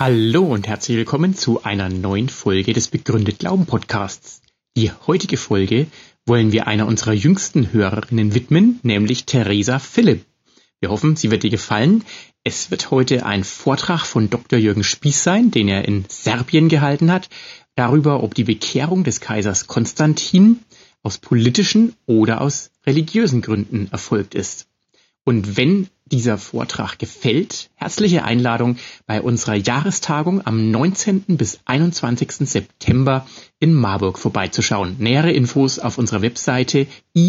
Hallo und herzlich willkommen zu einer neuen Folge des Begründet Glauben Podcasts. Die heutige Folge wollen wir einer unserer jüngsten Hörerinnen widmen, nämlich Theresa Philipp. Wir hoffen, sie wird dir gefallen. Es wird heute ein Vortrag von Dr. Jürgen Spieß sein, den er in Serbien gehalten hat, darüber, ob die Bekehrung des Kaisers Konstantin aus politischen oder aus religiösen Gründen erfolgt ist. Und wenn dieser Vortrag gefällt, herzliche Einladung bei unserer Jahrestagung am 19. bis 21. September in Marburg vorbeizuschauen. Nähere Infos auf unserer Webseite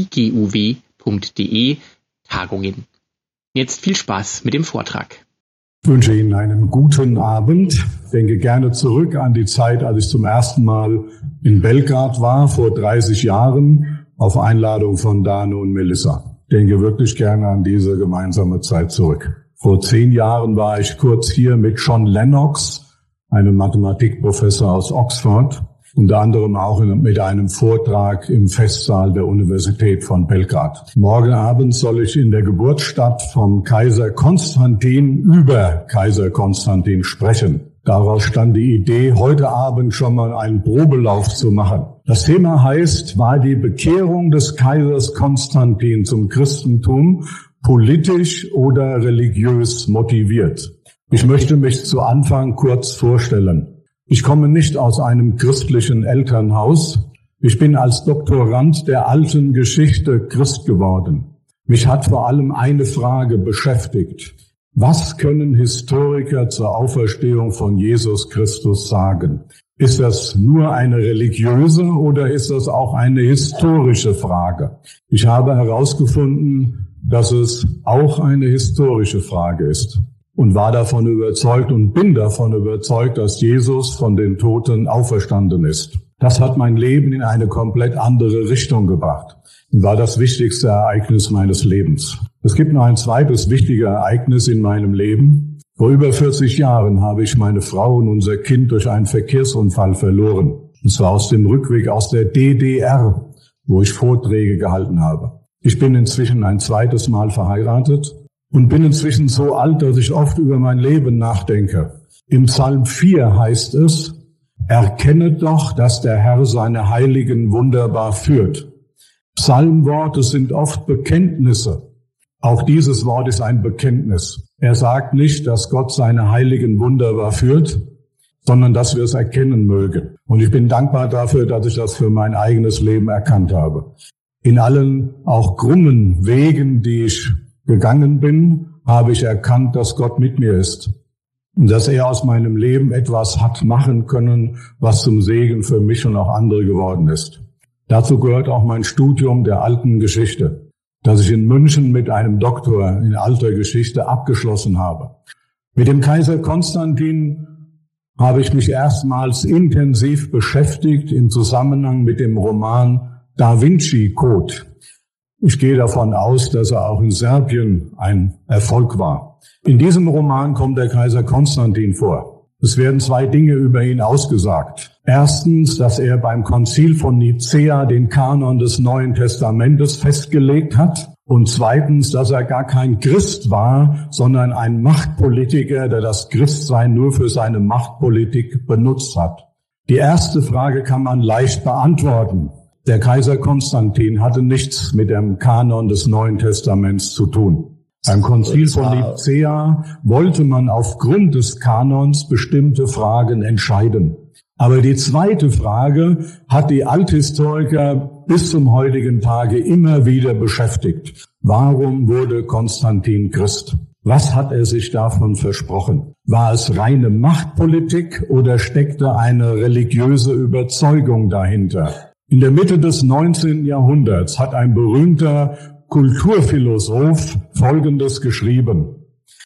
iguw.de Tagungen. Jetzt viel Spaß mit dem Vortrag. Ich wünsche Ihnen einen guten Abend. Ich denke gerne zurück an die Zeit, als ich zum ersten Mal in Belgrad war, vor 30 Jahren, auf Einladung von Dane und Melissa. Ich denke wirklich gerne an diese gemeinsame Zeit zurück. Vor 10 Jahren war ich kurz hier mit John Lennox, einem Mathematikprofessor aus Oxford, unter anderem auch mit einem Vortrag im Festsaal der Universität von Belgrad. Morgen Abend soll ich in der Geburtsstadt vom Kaiser Konstantin über Kaiser Konstantin sprechen. Daraus stand die Idee, heute Abend schon mal einen Probelauf zu machen. Das Thema heißt, war die Bekehrung des Kaisers Konstantin zum Christentum politisch oder religiös motiviert? Ich möchte mich zu Anfang kurz vorstellen. Ich komme nicht aus einem christlichen Elternhaus. Ich bin als Doktorand der alten Geschichte Christ geworden. Mich hat vor allem eine Frage beschäftigt. Was können Historiker zur Auferstehung von Jesus Christus sagen? Ist das nur eine religiöse oder ist das auch eine historische Frage? Ich habe herausgefunden, dass es auch eine historische Frage ist und war davon überzeugt und bin davon überzeugt, dass Jesus von den Toten auferstanden ist. Das hat mein Leben in eine komplett andere Richtung gebracht und war das wichtigste Ereignis meines Lebens. Es gibt noch ein zweites wichtiges Ereignis in meinem Leben. Vor über 40 Jahren habe ich meine Frau und unser Kind durch einen Verkehrsunfall verloren. Es war aus dem Rückweg aus der DDR, wo ich Vorträge gehalten habe. Ich bin inzwischen ein zweites Mal verheiratet und bin inzwischen so alt, dass ich oft über mein Leben nachdenke. Im Psalm 4 heißt es, erkennet doch, dass der Herr seine Heiligen wunderbar führt. Psalmworte sind oft Bekenntnisse. Auch dieses Wort ist ein Bekenntnis. Er sagt nicht, dass Gott seine Heiligen wunderbar führt, sondern dass wir es erkennen mögen. Und ich bin dankbar dafür, dass ich das für mein eigenes Leben erkannt habe. In allen auch krummen Wegen, die ich gegangen bin, habe ich erkannt, dass Gott mit mir ist. Und dass er aus meinem Leben etwas hat machen können, was zum Segen für mich und auch andere geworden ist. Dazu gehört auch mein Studium der alten Geschichte, das ich in München mit einem Doktor in alter Geschichte abgeschlossen habe. Mit dem Kaiser Konstantin habe ich mich erstmals intensiv beschäftigt im Zusammenhang mit dem Roman Da Vinci Code. Ich gehe davon aus, dass er auch in Serbien ein Erfolg war. In diesem Roman kommt der Kaiser Konstantin vor. Es werden 2 Dinge über ihn ausgesagt. Erstens, dass er beim Konzil von Nicäa den Kanon des Neuen Testamentes festgelegt hat. Und zweitens, dass er gar kein Christ war, sondern ein Machtpolitiker, der das Christsein nur für seine Machtpolitik benutzt hat. Die erste Frage kann man leicht beantworten. Der Kaiser Konstantin hatte nichts mit dem Kanon des Neuen Testaments zu tun. Beim Konzil von Nicäa wollte man aufgrund des Kanons bestimmte Fragen entscheiden. Aber die zweite Frage hat die Althistoriker bis zum heutigen Tage immer wieder beschäftigt. Warum wurde Konstantin Christ? Was hat er sich davon versprochen? War es reine Machtpolitik oder steckte eine religiöse Überzeugung dahinter? In der Mitte des 19. Jahrhunderts hat ein berühmter Kulturphilosoph Folgendes geschrieben.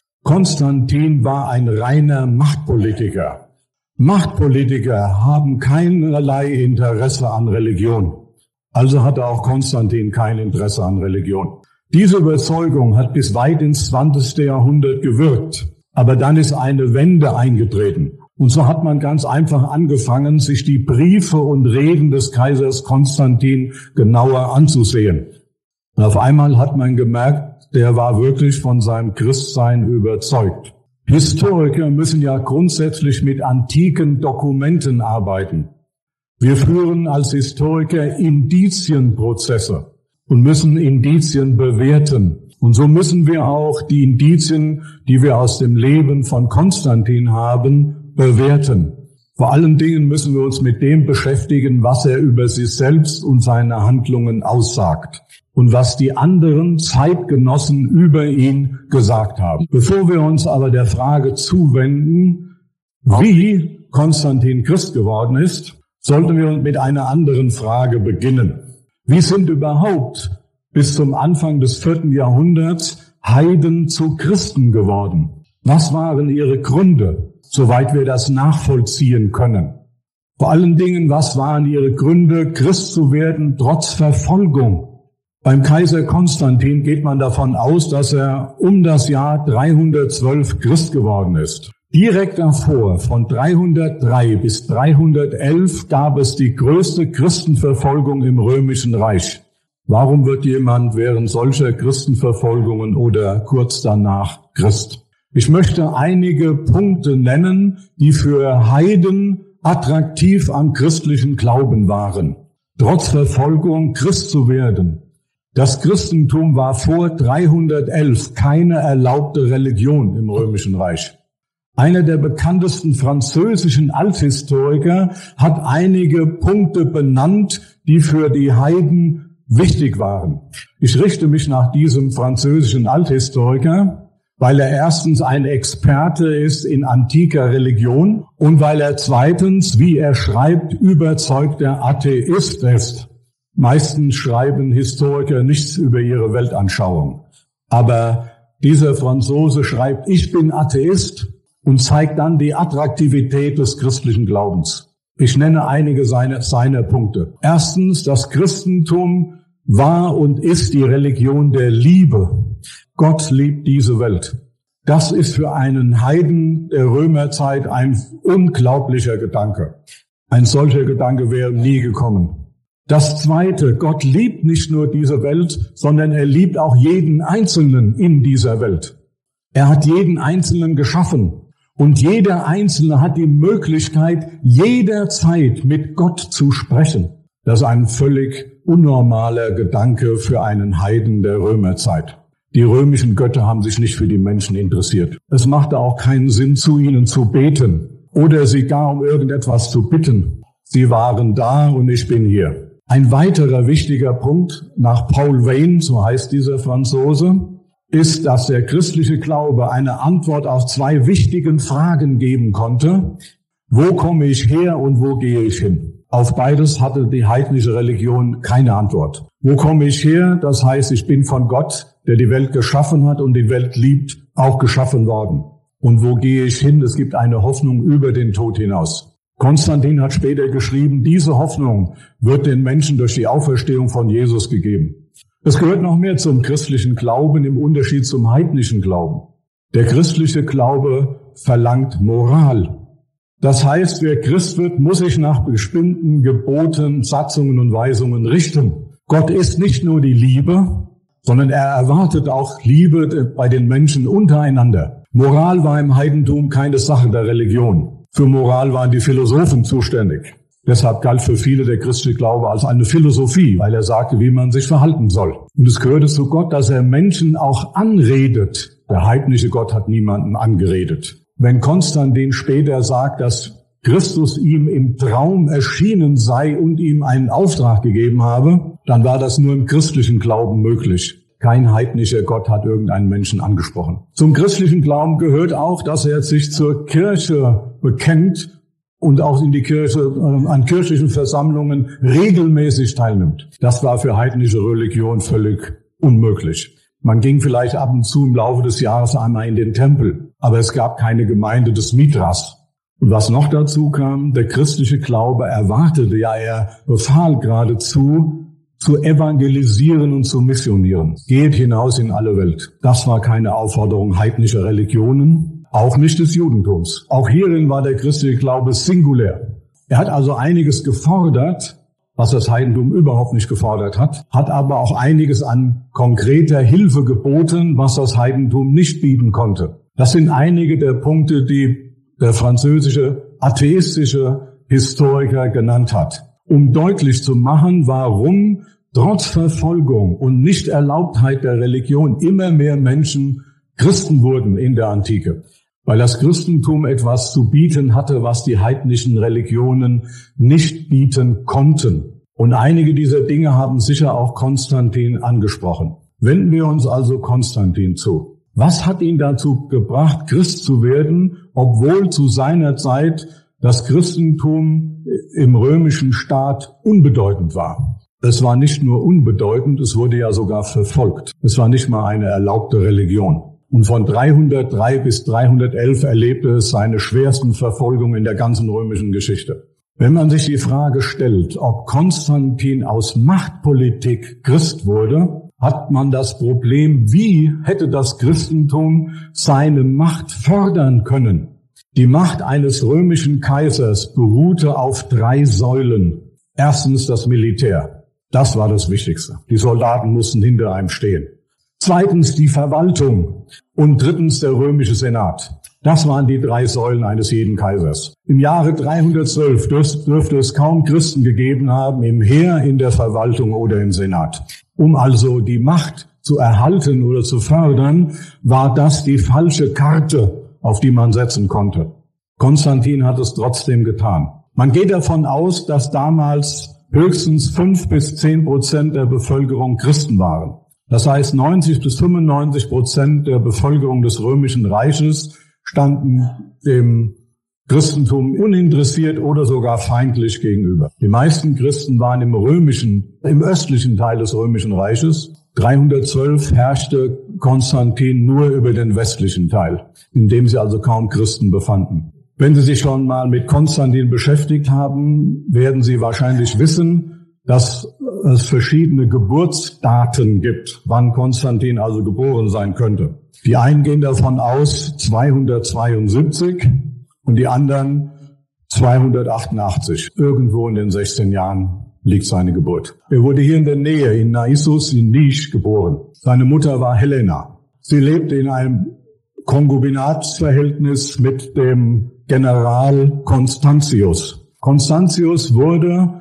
Konstantin war ein reiner Machtpolitiker. Machtpolitiker haben keinerlei Interesse an Religion. Also hatte auch Konstantin kein Interesse an Religion. Diese Überzeugung hat bis weit ins 20. Jahrhundert gewirkt. Aber dann ist eine Wende eingetreten. Und so hat man ganz einfach angefangen, sich die Briefe und Reden des Kaisers Konstantin genauer anzusehen. Und auf einmal hat man gemerkt, der war wirklich von seinem Christsein überzeugt. Historiker müssen ja grundsätzlich mit antiken Dokumenten arbeiten. Wir führen als Historiker Indizienprozesse und müssen Indizien bewerten. Und so müssen wir auch die Indizien, die wir aus dem Leben von Konstantin haben, bewerten. Vor allen Dingen müssen wir uns mit dem beschäftigen, was er über sich selbst und seine Handlungen aussagt und was die anderen Zeitgenossen über ihn gesagt haben. Bevor wir uns aber der Frage zuwenden, wie Konstantin Christ geworden ist, sollten wir mit einer anderen Frage beginnen. Wie sind überhaupt bis zum Anfang des 4. Jahrhunderts Heiden zu Christen geworden? Was waren ihre Gründe, soweit wir das nachvollziehen können? Vor allen Dingen, was waren ihre Gründe, Christ zu werden, trotz Verfolgung? Beim Kaiser Konstantin geht man davon aus, dass er um das Jahr 312 Christ geworden ist. Direkt davor, von 303 bis 311, gab es die größte Christenverfolgung im Römischen Reich. Warum wird jemand während solcher Christenverfolgungen oder kurz danach Christ? Ich möchte einige Punkte nennen, die für Heiden attraktiv am christlichen Glauben waren. Trotz Verfolgung Christ zu werden. Das Christentum war vor 311 keine erlaubte Religion im Römischen Reich. Einer der bekanntesten französischen Althistoriker hat einige Punkte benannt, die für die Heiden wichtig waren. Ich richte mich nach diesem französischen Althistoriker, weil er erstens ein Experte ist in antiker Religion und weil er zweitens, wie er schreibt, überzeugter Atheist ist. Meistens schreiben Historiker nichts über ihre Weltanschauung. Aber dieser Franzose schreibt, ich bin Atheist, und zeigt dann die Attraktivität des christlichen Glaubens. Ich nenne einige seiner Punkte. Erstens, das Christentum war und ist die Religion der Liebe. Gott liebt diese Welt. Das ist für einen Heiden der Römerzeit ein unglaublicher Gedanke. Ein solcher Gedanke wäre nie gekommen. Das Zweite, Gott liebt nicht nur diese Welt, sondern er liebt auch jeden Einzelnen in dieser Welt. Er hat jeden Einzelnen geschaffen. Und jeder Einzelne hat die Möglichkeit, jederzeit mit Gott zu sprechen. Das ist ein völlig unnormaler Gedanke für einen Heiden der Römerzeit. Die römischen Götter haben sich nicht für die Menschen interessiert. Es machte auch keinen Sinn, zu ihnen zu beten oder sie gar um irgendetwas zu bitten. Sie waren da und ich bin hier. Ein weiterer wichtiger Punkt, nach Paul Veyne, so heißt dieser Franzose, ist, dass der christliche Glaube eine Antwort auf zwei wichtigen Fragen geben konnte. Wo komme ich her und wo gehe ich hin? Auf beides hatte die heidnische Religion keine Antwort. Wo komme ich her? Das heißt, ich bin von Gott, der die Welt geschaffen hat und die Welt liebt, auch geschaffen worden. Und wo gehe ich hin? Es gibt eine Hoffnung über den Tod hinaus. Konstantin hat später geschrieben, diese Hoffnung wird den Menschen durch die Auferstehung von Jesus gegeben. Es gehört noch mehr zum christlichen Glauben im Unterschied zum heidnischen Glauben. Der christliche Glaube verlangt Moral. Das heißt, wer Christ wird, muss sich nach bestimmten Geboten, Satzungen und Weisungen richten. Gott ist nicht nur die Liebe, sondern er erwartet auch Liebe bei den Menschen untereinander. Moral war im Heidentum keine Sache der Religion. Für Moral waren die Philosophen zuständig. Deshalb galt für viele der christliche Glaube als eine Philosophie, weil er sagte, wie man sich verhalten soll. Und es gehörte zu Gott, dass er Menschen auch anredet. Der heidnische Gott hat niemanden angeredet. Wenn Konstantin später sagt, dass Christus ihm im Traum erschienen sei und ihm einen Auftrag gegeben habe, dann war das nur im christlichen Glauben möglich. Kein heidnischer Gott hat irgendeinen Menschen angesprochen. Zum christlichen Glauben gehört auch, dass er sich zur Kirche bekennt und auch in die Kirche, an kirchlichen Versammlungen regelmäßig teilnimmt. Das war für heidnische Religion völlig unmöglich. Man ging vielleicht ab und zu im Laufe des Jahres einmal in den Tempel, aber es gab keine Gemeinde des Mithras. Und was noch dazu kam, der christliche Glaube erwartete, ja, er befahl geradezu, zu evangelisieren und zu missionieren. Geht hinaus in alle Welt. Das war keine Aufforderung heidnischer Religionen, auch nicht des Judentums. Auch hierin war der christliche Glaube singulär. Er hat also einiges gefordert, was das Heidentum überhaupt nicht gefordert hat aber auch einiges an konkreter Hilfe geboten, was das Heidentum nicht bieten konnte. Das sind einige der Punkte, die der französische atheistische Historiker genannt hat, um deutlich zu machen, warum trotz Verfolgung und Nichterlaubtheit der Religion immer mehr Menschen Christen wurden in der Antike. Weil das Christentum etwas zu bieten hatte, was die heidnischen Religionen nicht bieten konnten. Und einige dieser Dinge haben sicher auch Konstantin angesprochen. Wenden wir uns also Konstantin zu. Was hat ihn dazu gebracht, Christ zu werden, obwohl zu seiner Zeit das Christentum im römischen Staat unbedeutend war? Es war nicht nur unbedeutend, es wurde ja sogar verfolgt. Es war nicht mal eine erlaubte Religion. Und von 303 bis 311 erlebte es seine schwersten Verfolgungen in der ganzen römischen Geschichte. Wenn man sich die Frage stellt, ob Konstantin aus Machtpolitik Christ wurde, hat man das Problem, wie hätte das Christentum seine Macht fördern können? Die Macht eines römischen Kaisers beruhte auf 3 Säulen. Erstens das Militär. Das war das Wichtigste. Die Soldaten mussten hinter einem stehen. Zweitens die Verwaltung und drittens der römische Senat. Das waren die 3 Säulen eines jeden Kaisers. Im Jahre 312 dürfte es kaum Christen gegeben haben, im Heer, in der Verwaltung oder im Senat. Um also die Macht zu erhalten oder zu fördern, war das die falsche Karte, auf die man setzen konnte. Konstantin hat es trotzdem getan. Man geht davon aus, dass damals höchstens 5-10% der Bevölkerung Christen waren. Das heißt, 90-95% der Bevölkerung des Römischen Reiches standen dem Christentum uninteressiert oder sogar feindlich gegenüber. Die meisten Christen waren im östlichen Teil des Römischen Reiches. 312 herrschte Konstantin nur über den westlichen Teil, in dem sich also kaum Christen befanden. Wenn Sie sich schon mal mit Konstantin beschäftigt haben, werden Sie wahrscheinlich wissen, dass es verschiedene Geburtsdaten gibt, wann Konstantin also geboren sein könnte. Die einen gehen davon aus 272 und die anderen 288. Irgendwo in den 16 Jahren liegt seine Geburt. Er wurde hier in der Nähe, in Naissus in Nisch geboren. Seine Mutter war Helena. Sie lebte in einem Konkubinatsverhältnis mit dem General Constantius. Constantius wurde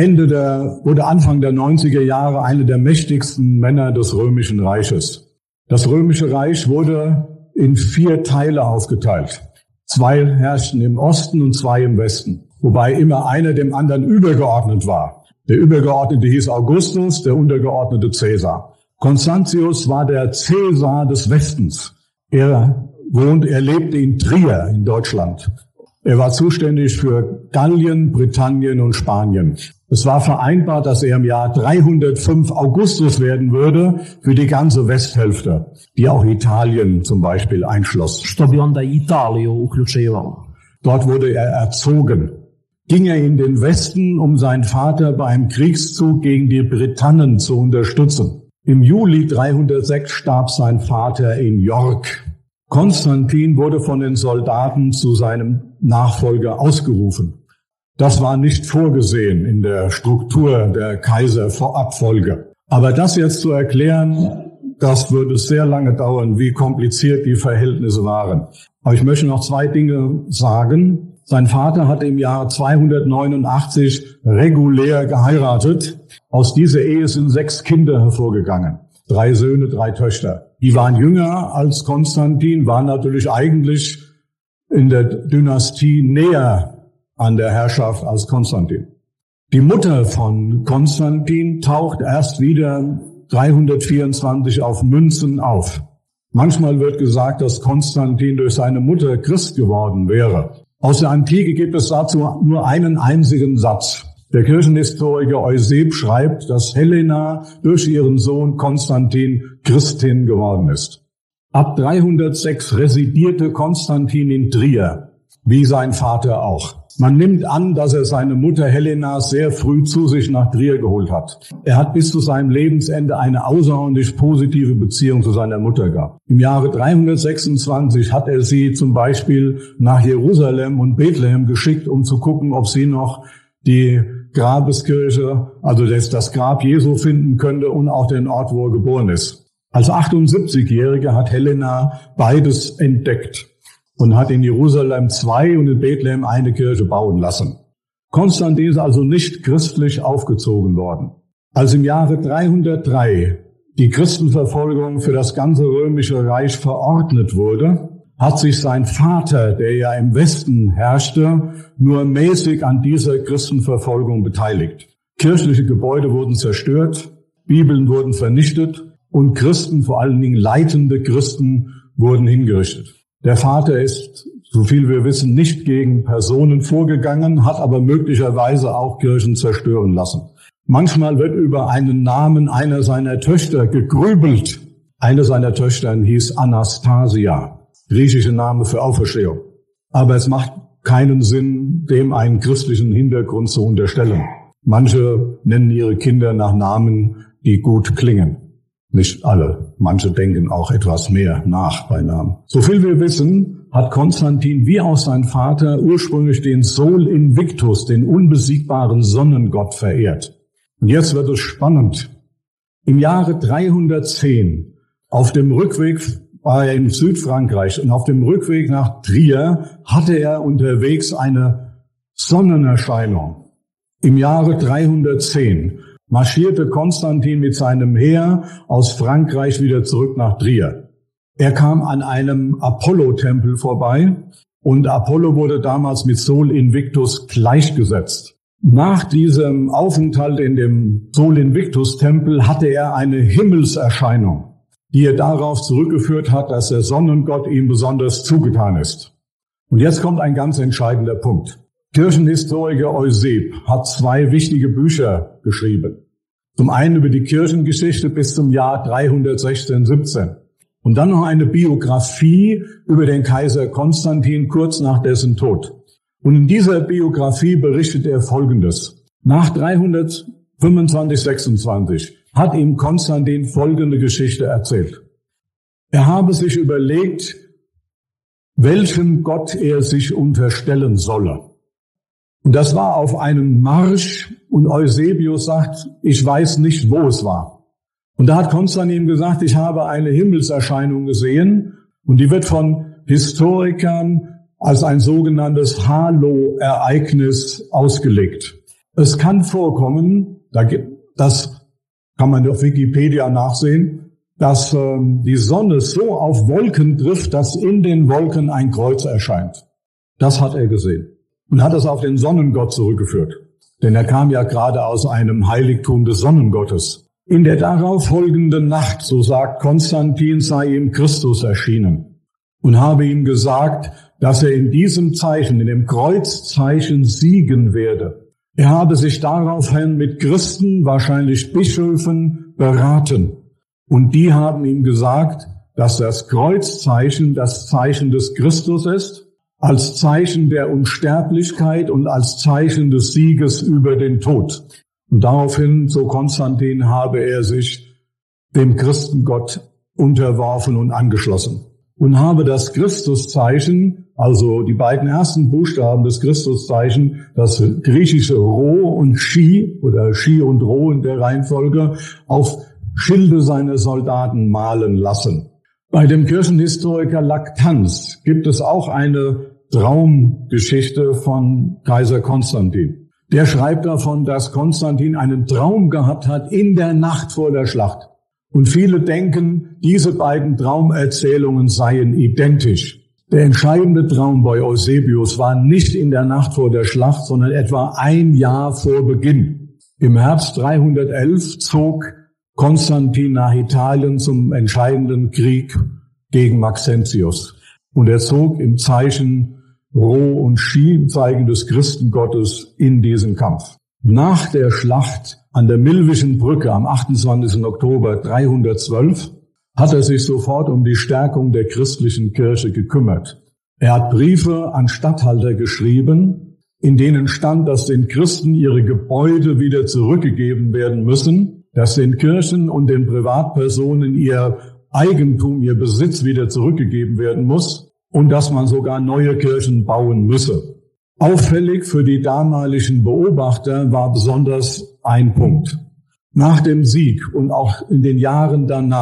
Anfang der 90er Jahre einer der mächtigsten Männer des Römischen Reiches. Das Römische Reich wurde in 4 Teile aufgeteilt. 2 herrschten im Osten und 2 im Westen, wobei immer einer dem anderen übergeordnet war. Der Übergeordnete hieß Augustus, der Untergeordnete Caesar. Constantius war der Caesar des Westens. Er lebte in Trier in Deutschland. Er war zuständig für Gallien, Britannien und Spanien. Es war vereinbart, dass er im Jahr 305 Augustus werden würde für die ganze Westhälfte, die auch Italien zum Beispiel einschloss. Dort wurde er erzogen. Ging er in den Westen, um seinen Vater beim Kriegszug gegen die Britannen zu unterstützen. Im Juli 306 starb sein Vater in York. Konstantin wurde von den Soldaten zu seinem Nachfolger ausgerufen. Das war nicht vorgesehen in der Struktur der Kaiserabfolge. Aber das jetzt zu erklären, das würde sehr lange dauern, wie kompliziert die Verhältnisse waren. Aber ich möchte noch 2 Dinge sagen. Sein Vater hatte im Jahr 289 regulär geheiratet. Aus dieser Ehe sind 6 Kinder hervorgegangen. 3 Söhne, 3 Töchter. Die waren jünger als Konstantin, waren natürlich eigentlich in der Dynastie näher an der Herrschaft als Konstantin. Die Mutter von Konstantin taucht erst wieder 324 auf Münzen auf. Manchmal wird gesagt, dass Konstantin durch seine Mutter Christ geworden wäre. Aus der Antike gibt es dazu nur einen einzigen Satz. Der Kirchenhistoriker Euseb schreibt, dass Helena durch ihren Sohn Konstantin Christin geworden ist. Ab 306 residierte Konstantin in Trier, wie sein Vater auch. Man nimmt an, dass er seine Mutter Helena sehr früh zu sich nach Trier geholt hat. Er hat bis zu seinem Lebensende eine außerordentlich positive Beziehung zu seiner Mutter gehabt. Im Jahre 326 hat er sie zum Beispiel nach Jerusalem und Bethlehem geschickt, um zu gucken, ob sie noch die Grabeskirche, also das Grab Jesu finden könnte und auch den Ort, wo er geboren ist. Als 78-Jährige hat Helena beides entdeckt und hat in Jerusalem 2 und in Bethlehem eine Kirche bauen lassen. Konstantin ist also nicht christlich aufgezogen worden. Als im Jahre 303 die Christenverfolgung für das ganze römische Reich verordnet wurde, hat sich sein Vater, der ja im Westen herrschte, nur mäßig an dieser Christenverfolgung beteiligt. Kirchliche Gebäude wurden zerstört, Bibeln wurden vernichtet und Christen, vor allen Dingen leitende Christen, wurden hingerichtet. Der Vater ist, so viel wir wissen, nicht gegen Personen vorgegangen, hat aber möglicherweise auch Kirchen zerstören lassen. Manchmal wird über einen Namen einer seiner Töchter gegrübelt. Eine seiner Töchter hieß Anastasia, griechische Name für Auferstehung. Aber es macht keinen Sinn, dem einen christlichen Hintergrund zu unterstellen. Manche nennen ihre Kinder nach Namen, die gut klingen. Nicht alle. Manche denken auch etwas mehr nach bei Namen. So viel wir wissen, hat Konstantin wie auch sein Vater ursprünglich den Sol Invictus, den unbesiegbaren Sonnengott, verehrt. Und jetzt wird es spannend. Im Jahre 310, auf dem Rückweg war er in Südfrankreich und auf dem Rückweg nach Trier hatte er unterwegs eine Sonnenerscheinung. Im Jahre 310 marschierte Konstantin mit seinem Heer aus Frankreich wieder zurück nach Trier. Er kam an einem Apollo-Tempel vorbei und Apollo wurde damals mit Sol Invictus gleichgesetzt. Nach diesem Aufenthalt in dem Sol Invictus-Tempel hatte er eine Himmelserscheinung, die er darauf zurückgeführt hat, dass der Sonnengott ihm besonders zugetan ist. Und jetzt kommt ein ganz entscheidender Punkt. Kirchenhistoriker Euseb hat 2 wichtige Bücher geschrieben. Zum einen über die Kirchengeschichte bis zum Jahr 316/17 und dann noch eine Biografie über den Kaiser Konstantin kurz nach dessen Tod. Und in dieser Biografie berichtet er Folgendes. Nach 325/26 hat ihm Konstantin folgende Geschichte erzählt. Er habe sich überlegt, welchem Gott er sich unterstellen solle. Und das war auf einem Marsch und Eusebius sagt, ich weiß nicht, wo es war. Und da hat Konstantin gesagt, ich habe eine Himmelserscheinung gesehen und die wird von Historikern als ein sogenanntes Halo-Ereignis ausgelegt. Es kann vorkommen, das kann man auf Wikipedia nachsehen, dass die Sonne so auf Wolken trifft, dass in den Wolken ein Kreuz erscheint. Das hat er gesehen und hat es auf den Sonnengott zurückgeführt. Denn er kam ja gerade aus einem Heiligtum des Sonnengottes. In der darauf folgenden Nacht, so sagt Konstantin, sei ihm Christus erschienen und habe ihm gesagt, dass er in diesem Zeichen, in dem Kreuzzeichen siegen werde. Er habe sich daraufhin mit Christen, wahrscheinlich Bischöfen, beraten. Und die haben ihm gesagt, dass das Kreuzzeichen das Zeichen des Christus ist, als Zeichen der Unsterblichkeit und als Zeichen des Sieges über den Tod. Und daraufhin, so Konstantin, habe er sich dem Christengott unterworfen und angeschlossen. Und habe das Christuszeichen, also die beiden ersten Buchstaben des Christuszeichen, das griechische Rho und Chi oder Chi und Rho in der Reihenfolge, auf Schilde seiner Soldaten malen lassen. Bei dem Kirchenhistoriker Lactanz gibt es auch eine Traumgeschichte von Kaiser Konstantin. Der schreibt davon, dass Konstantin einen Traum gehabt hat in der Nacht vor der Schlacht. Und viele denken, diese beiden Traumerzählungen seien identisch. Der entscheidende Traum bei Eusebius war nicht in der Nacht vor der Schlacht, sondern etwa ein Jahr vor Beginn. Im Herbst 311 zog Konstantin nach Italien zum entscheidenden Krieg gegen Maxentius. Und er zog im Zeichen Rho und Chi, im Zeichen des Christengottes, in diesen Kampf. Nach der Schlacht an der Milvischen Brücke am 28. Oktober 312 hat er sich sofort um die Stärkung der christlichen Kirche gekümmert. Er hat Briefe an Statthalter geschrieben, in denen stand, dass den Christen ihre Gebäude wieder zurückgegeben werden müssen, dass den Kirchen und den Privatpersonen ihr Eigentum, ihr Besitz wieder zurückgegeben werden muss und dass man sogar neue Kirchen bauen müsse. Auffällig für die damaligen Beobachter war besonders ein Punkt. Nach dem Sieg und auch in den Jahren danach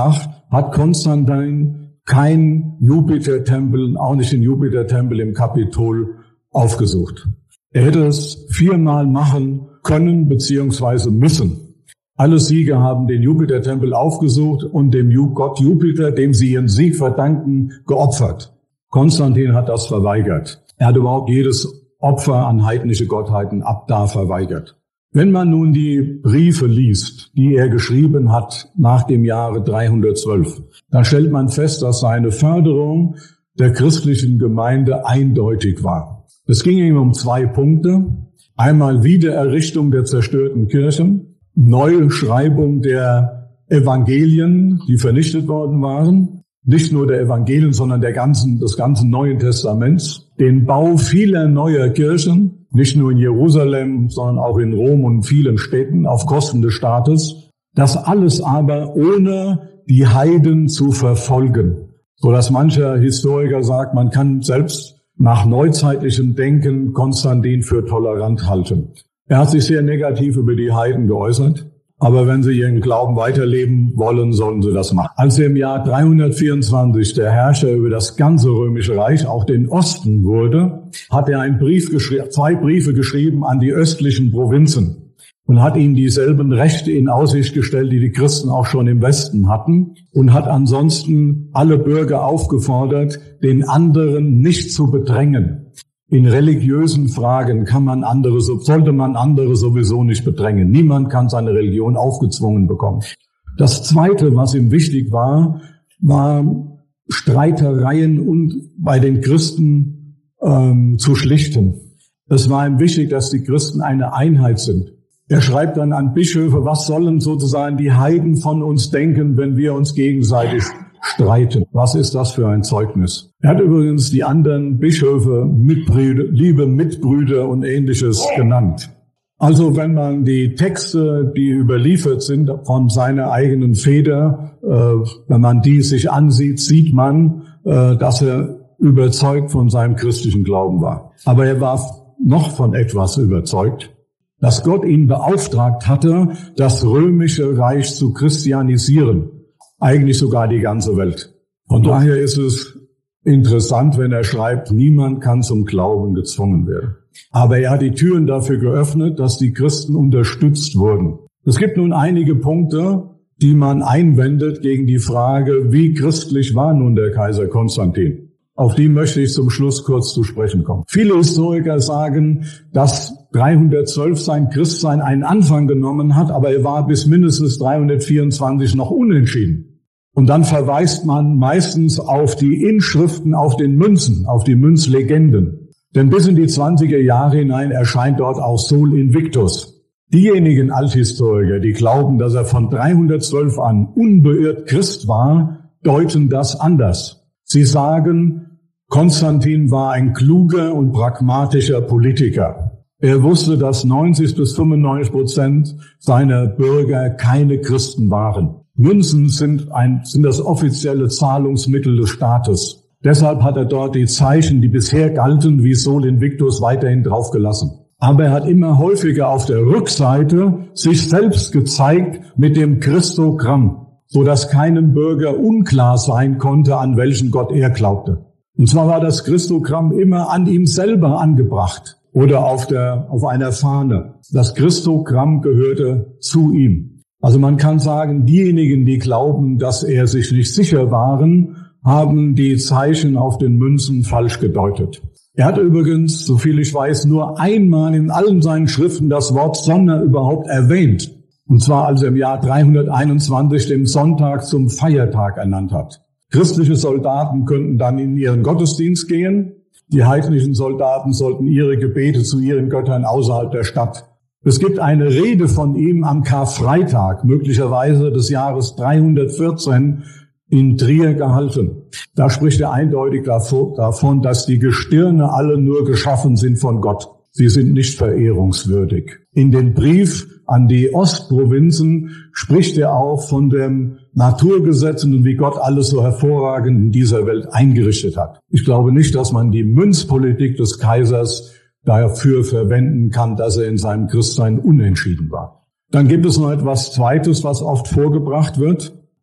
hat Konstantin kein Jupitertempel, auch nicht den Jupitertempel im Kapitol aufgesucht. Er hätte es 4-mal machen können bzw. müssen. Alle Sieger haben den Jupitertempel aufgesucht und dem Gott Jupiter, dem sie ihren Sieg verdanken, geopfert. Konstantin hat das verweigert. Er hat überhaupt jedes Opfer an heidnische Gottheiten ab da verweigert. Wenn man nun die Briefe liest, die er geschrieben hat nach dem Jahre 312, dann stellt man fest, dass seine Förderung der christlichen Gemeinde eindeutig war. Es ging ihm um 2 Punkte. Einmal Wiedererrichtung der zerstörten Kirchen, Neuschreibung der Evangelien, die vernichtet worden waren. Nicht nur der Evangelien, sondern des ganzen Neuen Testaments. Den Bau vieler neuer Kirchen, nicht nur in Jerusalem, sondern auch in Rom und vielen Städten auf Kosten des Staates. Das alles aber ohne die Heiden zu verfolgen. So dass mancher Historiker sagt, man kann selbst nach neuzeitlichem Denken Konstantin für tolerant halten. Er hat sich sehr negativ über die Heiden geäußert. Aber wenn sie ihren Glauben weiterleben wollen, sollen sie das machen. Als im Jahr 324 der Herrscher über das ganze Römische Reich, auch den Osten, wurde, hat er 2 Briefe geschrieben an die östlichen Provinzen und hat ihnen dieselben Rechte in Aussicht gestellt, die die Christen auch schon im Westen hatten, und hat ansonsten alle Bürger aufgefordert, den anderen nicht zu bedrängen. In religiösen Fragen sollte man andere sowieso nicht bedrängen. Niemand kann seine Religion aufgezwungen bekommen. Das Zweite, was ihm wichtig war Streitereien und bei den Christen zu schlichten. Es war ihm wichtig, dass die Christen eine Einheit sind. Er schreibt dann an Bischöfe, was sollen sozusagen die Heiden von uns denken, wenn wir uns gegenseitig streiten? Was ist das für ein Zeugnis? Er hat übrigens die anderen Bischöfe liebe Mitbrüder und Ähnliches genannt. Also wenn man die Texte, die überliefert sind von seiner eigenen Feder, wenn man die sich ansieht, sieht man, dass er überzeugt von seinem christlichen Glauben war. Aber er war noch von etwas überzeugt, dass Gott ihn beauftragt hatte, das römische Reich zu christianisieren. Eigentlich sogar die ganze Welt. Von daher ist es interessant, wenn er schreibt, niemand kann zum Glauben gezwungen werden. Aber er hat die Türen dafür geöffnet, dass die Christen unterstützt wurden. Es gibt nun einige Punkte, die man einwendet gegen die Frage, wie christlich war nun der Kaiser Konstantin? Auf die möchte ich zum Schluss kurz zu sprechen kommen. Viele Historiker sagen, dass 312 sein Christsein einen Anfang genommen hat, aber er war bis mindestens 324 noch unentschieden. Und dann verweist man meistens auf die Inschriften auf den Münzen, auf die Münzlegenden. Denn bis in die 20er Jahre hinein erscheint dort auch Sol Invictus. Diejenigen Althistoriker, die glauben, dass er von 312 an unbeirrt Christ war, deuten das anders. Sie sagen, Konstantin war ein kluger und pragmatischer Politiker. Er wusste, dass 90-95% seiner Bürger keine Christen waren. Münzen sind das offizielle Zahlungsmittel des Staates. Deshalb hat er dort die Zeichen, die bisher galten, wie Sol Invictus, weiterhin draufgelassen. Aber er hat immer häufiger auf der Rückseite sich selbst gezeigt mit dem Christogramm, so dass keinem Bürger unklar sein konnte, an welchen Gott er glaubte. Und zwar war das Christogramm immer an ihm selber angebracht oder auf einer Fahne. Das Christogramm gehörte zu ihm. Also man kann sagen, diejenigen, die glauben, dass er sich nicht sicher waren, haben die Zeichen auf den Münzen falsch gedeutet. Er hat übrigens, soviel ich weiß, nur einmal in allen seinen Schriften das Wort Sonntag überhaupt erwähnt. Und zwar, als er im Jahr 321 den Sonntag zum Feiertag ernannt hat. Christliche Soldaten könnten dann in ihren Gottesdienst gehen. Die heidnischen Soldaten sollten ihre Gebete zu ihren Göttern außerhalb der Stadt. Es gibt eine Rede von ihm am Karfreitag, möglicherweise des Jahres 314, in Trier gehalten. Da spricht er eindeutig davon, dass die Gestirne alle nur geschaffen sind von Gott. Sie sind nicht verehrungswürdig. In dem Brief an die Ostprovinzen spricht er auch von den Naturgesetzen und wie Gott alles so hervorragend in dieser Welt eingerichtet hat. Ich glaube nicht, dass man die Münzpolitik des Kaisers dafür verwenden kann, dass er in seinem Christsein unentschieden war. Dann gibt es noch etwas Zweites, was oft vorgebracht wird.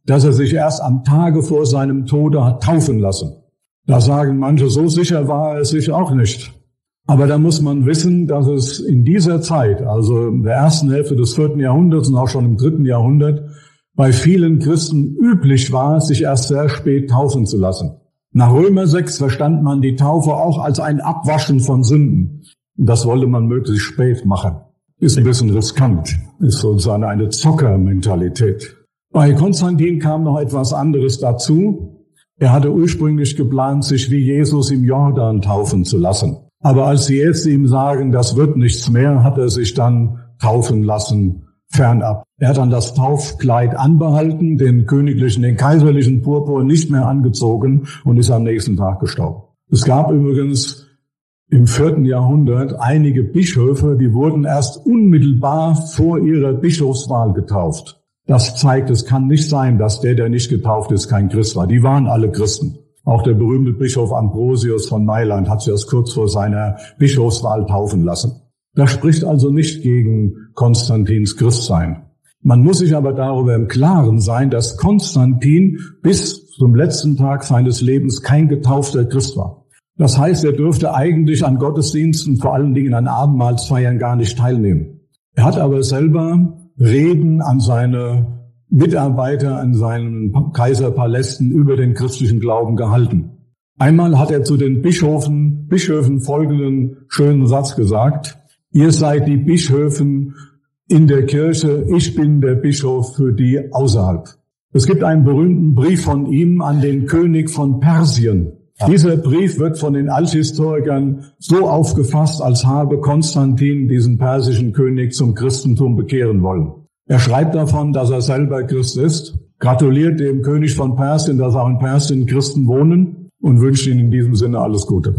dass er sich erst am Tage vor seinem Tode hat taufen lassen. Da sagen manche, so sicher war er sich auch nicht. Aber da muss man wissen, dass es in dieser Zeit, also in der ersten Hälfte des 4. Jahrhunderts und auch schon im 3. Jahrhundert, bei vielen Christen üblich war, sich erst sehr spät taufen zu lassen. Nach Römer 6 verstand man die Taufe auch als ein Abwaschen von Sünden. Und das wollte man möglichst spät machen. Ist ein bisschen riskant, ist sozusagen eine Zockermentalität. Bei Konstantin kam noch etwas anderes dazu. Er hatte ursprünglich geplant, sich wie Jesus im Jordan taufen zu lassen. Aber als die Ärzte ihm sagen, das wird nichts mehr, hat er sich dann taufen lassen, fernab. Er hat dann das Taufkleid anbehalten, den kaiserlichen Purpur nicht mehr angezogen und ist am nächsten Tag gestorben. Es gab übrigens im 4. Jahrhundert einige Bischöfe, die wurden erst unmittelbar vor ihrer Bischofswahl getauft. Das zeigt, es kann nicht sein, dass der nicht getauft ist, kein Christ war. Die waren alle Christen. Auch der berühmte Bischof Ambrosius von Mailand hat sich erst kurz vor seiner Bischofswahl taufen lassen. Das spricht also nicht gegen Konstantins Christsein. Man muss sich aber darüber im Klaren sein, dass Konstantin bis zum letzten Tag seines Lebens kein getaufter Christ war. Das heißt, er dürfte eigentlich an Gottesdiensten, vor allen Dingen an Abendmahlsfeiern, gar nicht teilnehmen. Er hat aber selber Reden an seine Mitarbeiter an seinen Kaiserpalästen über den christlichen Glauben gehalten. Einmal hat er zu den Bischöfen folgenden schönen Satz gesagt: Ihr seid die Bischöfen in der Kirche, ich bin der Bischof für die außerhalb. Es gibt einen berühmten Brief von ihm an den König von Persien. Dieser Brief wird von den Althistorikern so aufgefasst, als habe Konstantin diesen persischen König zum Christentum bekehren wollen. Er schreibt davon, dass er selber Christ ist, gratuliert dem König von Persien, dass auch in Persien Christen wohnen und wünscht ihnen in diesem Sinne alles Gute.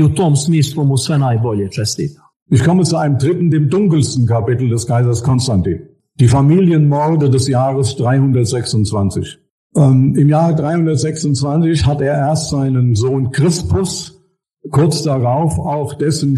Ich komme zu einem dritten, dem dunkelsten Kapitel des Kaisers Konstantin. Die Familienmorde des Jahres 326. Im Jahre 326 hat er erst seinen Sohn Crispus, kurz darauf auch dessen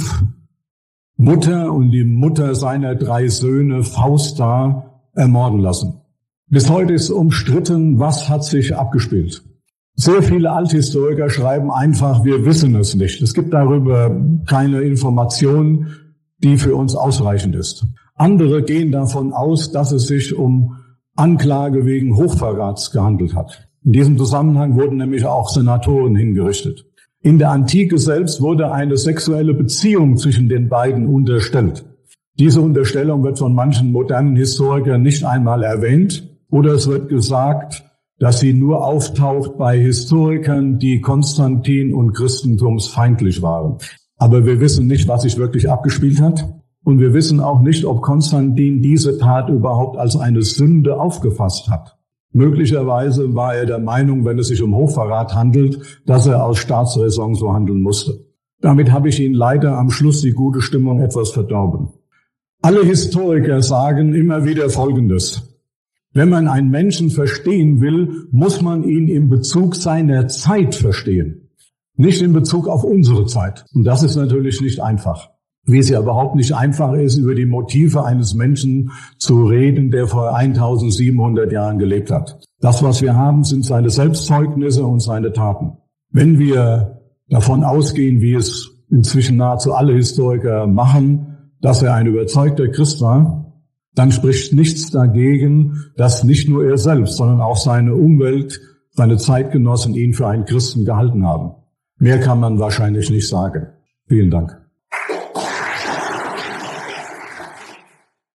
Stiefmutter und die Mutter seiner 3 Söhne Fausta ermorden lassen. Bis heute ist umstritten, was hat sich abgespielt. Sehr viele Althistoriker schreiben einfach, wir wissen es nicht. Es gibt darüber keine Information, die für uns ausreichend ist. Andere gehen davon aus, dass es sich um Anklage wegen Hochverrats gehandelt hat. In diesem Zusammenhang wurden nämlich auch Senatoren hingerichtet. In der Antike selbst wurde eine sexuelle Beziehung zwischen den beiden unterstellt. Diese Unterstellung wird von manchen modernen Historikern nicht einmal erwähnt, oder es wird gesagt, dass sie nur auftaucht bei Historikern, die Konstantin und christentumsfeindlich waren. Aber wir wissen nicht, was sich wirklich abgespielt hat. Und wir wissen auch nicht, ob Konstantin diese Tat überhaupt als eine Sünde aufgefasst hat. Möglicherweise war er der Meinung, wenn es sich um Hochverrat handelt, dass er aus Staatsräson so handeln musste. Damit habe ich Ihnen leider am Schluss die gute Stimmung etwas verdorben. Alle Historiker sagen immer wieder Folgendes: Wenn man einen Menschen verstehen will, muss man ihn in Bezug seiner Zeit verstehen, nicht in Bezug auf unsere Zeit. Und das ist natürlich nicht einfach. Wie es ja überhaupt nicht einfach ist, über die Motive eines Menschen zu reden, der vor 1700 Jahren gelebt hat. Das, was wir haben, sind seine Selbstzeugnisse und seine Taten. Wenn wir davon ausgehen, wie es inzwischen nahezu alle Historiker machen, dass er ein überzeugter Christ war, dann spricht nichts dagegen, dass nicht nur er selbst, sondern auch seine Umwelt, seine Zeitgenossen ihn für einen Christen gehalten haben. Mehr kann man wahrscheinlich nicht sagen. Vielen Dank.